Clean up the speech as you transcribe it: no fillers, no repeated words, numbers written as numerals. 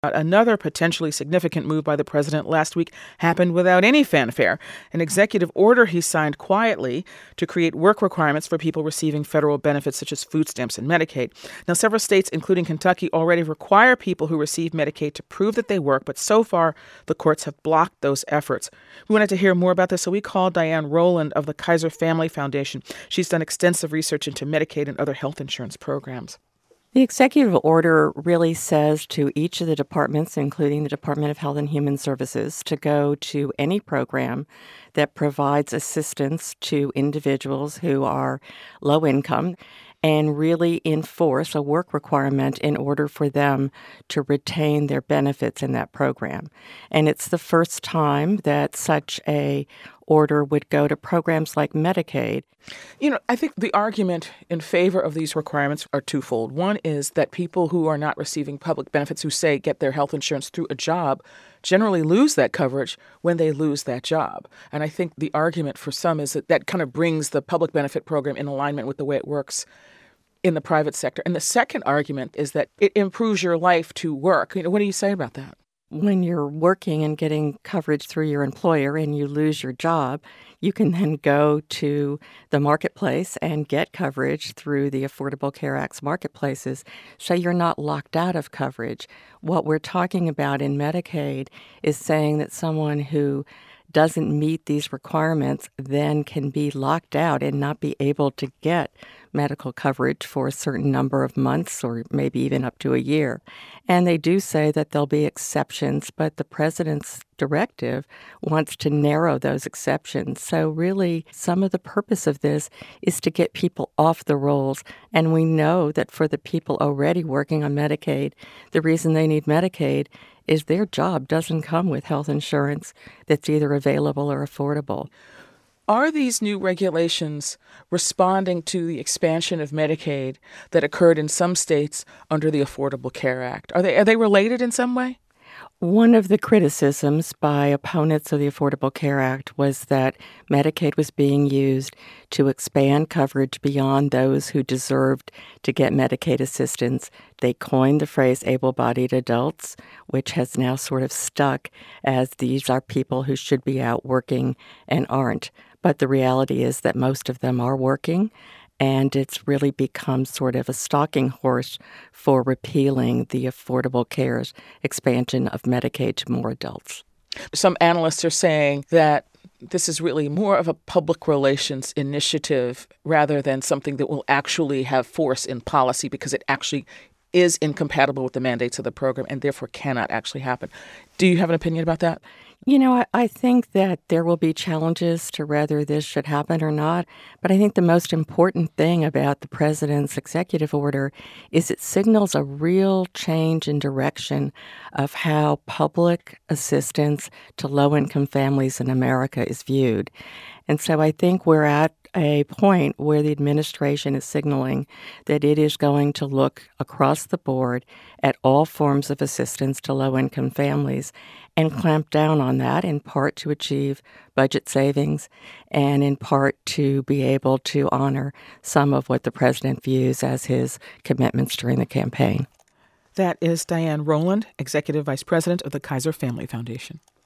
Another potentially significant move by the president last week happened without any fanfare. An executive order he signed quietly to create work requirements for people receiving federal benefits such as food stamps and Medicaid. Now, several states, including Kentucky, already require people who receive Medicaid to prove that they work, but so far the courts have blocked those efforts. We wanted to hear more about this, so we called Diane Rowland of the Kaiser Family Foundation. She's done extensive research into Medicaid and other health insurance programs. The executive order really says to each of the departments, including the Department of Health and Human Services, to go to any program that provides assistance to individuals who are low income and really enforce a work requirement in order for them to retain their benefits in that program. And it's the first time that such a order would go to programs like Medicaid. I think the argument in favor of these requirements are twofold. One is that people who are not receiving public benefits, who say get their health insurance through a job, generally lose that coverage when they lose that job. And I think the argument for some is that that kind of brings the public benefit program in alignment with the way it works in the private sector. And the second argument is that it improves your life to work. What do you say about that? When you're working and getting coverage through your employer and you lose your job, you can then go to the marketplace and get coverage through the Affordable Care Act's marketplaces, so you're not locked out of coverage. What we're talking about in Medicaid is saying that someone who doesn't meet these requirements then can be locked out and not be able to get medical coverage for a certain number of months or maybe even up to a year. And they do say that there'll be exceptions, but the president's directive wants to narrow those exceptions. So really, some of the purpose of this is to get people off the rolls. And we know that for the people already working on Medicaid, the reason they need Medicaid is their job doesn't come with health insurance that's either available or affordable. Are these new regulations responding to the expansion of Medicaid that occurred in some states under the Affordable Care Act? Are they related in some way? One of the criticisms by opponents of the Affordable Care Act was that Medicaid was being used to expand coverage beyond those who deserved to get Medicaid assistance. They coined the phrase able-bodied adults, which has now sort of stuck as these are people who should be out working and aren't. But the reality is that most of them are working, and it's really become sort of a stalking horse for repealing the Affordable Care's expansion of Medicaid to more adults. Some analysts are saying that this is really more of a public relations initiative rather than something that will actually have force in policy, because it actually is incompatible with the mandates of the program and therefore cannot actually happen. Do you have an opinion about that? I think that there will be challenges to whether this should happen or not, but I think the most important thing about the president's executive order is it signals a real change in direction of how public assistance to low-income families in America is viewed. And so I think we're at a point where the administration is signaling that it is going to look across the board at all forms of assistance to low-income families and clamp down on that, in part to achieve budget savings and in part to be able to honor some of what the president views as his commitments during the campaign. That is Diane Rowland, Executive Vice President of the Kaiser Family Foundation.